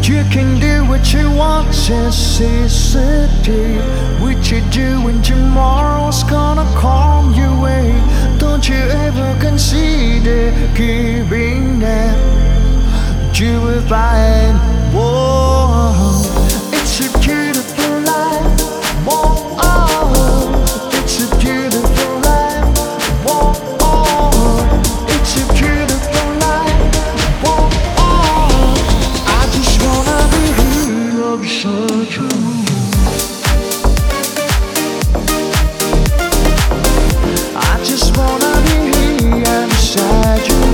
You can do what you want, just easy. What you doing tomorrow's gonna come your way. Don't you ever consider giving up. You will find, whoa, it's a beautiful life. Whoa, oh, it's a beautiful life. Whoa, oh, it's a beautiful life. Whoa, oh, I just wanna be here beside you. I just wanna be here beside you.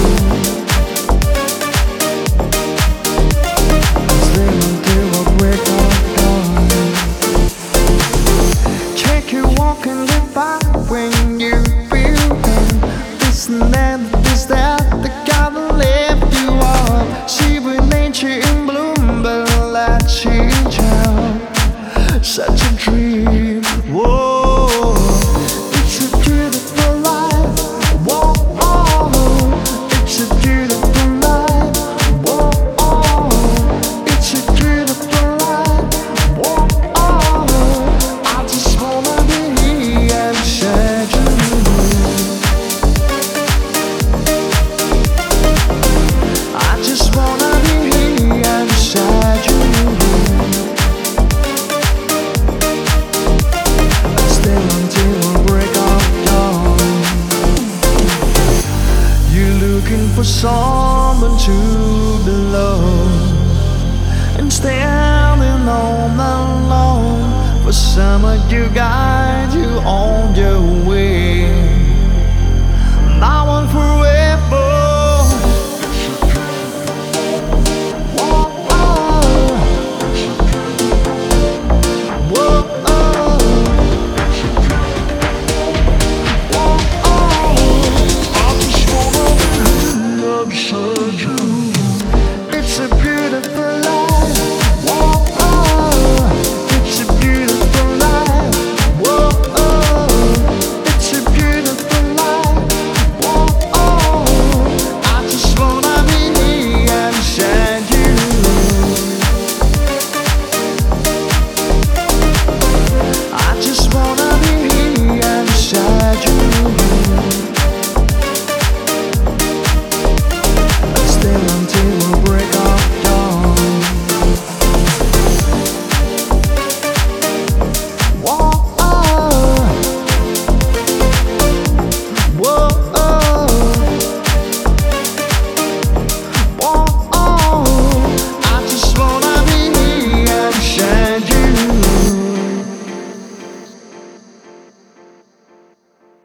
Walking the by when you feel pain. This and that gotta lift you up. See with nature in bloom, but let change out. Such a dream, whoa. It's a beautiful life, whoa, oh. It's a beautiful life, whoa, oh. It's a beautiful life, whoa, oh. I just wanna be beside you. I just wanna be beside you. Stay until we break of dawn. You're looking for someone to belong, and standing on alone for someone to guide you on your way. Now and forever. Whoa, oh. Whoa, oh. Whoa, oh. I just wanna be beside